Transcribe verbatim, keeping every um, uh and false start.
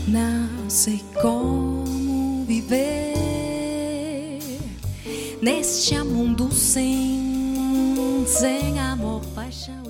Não sei como viver neste mundo sem, sem amor, paixão.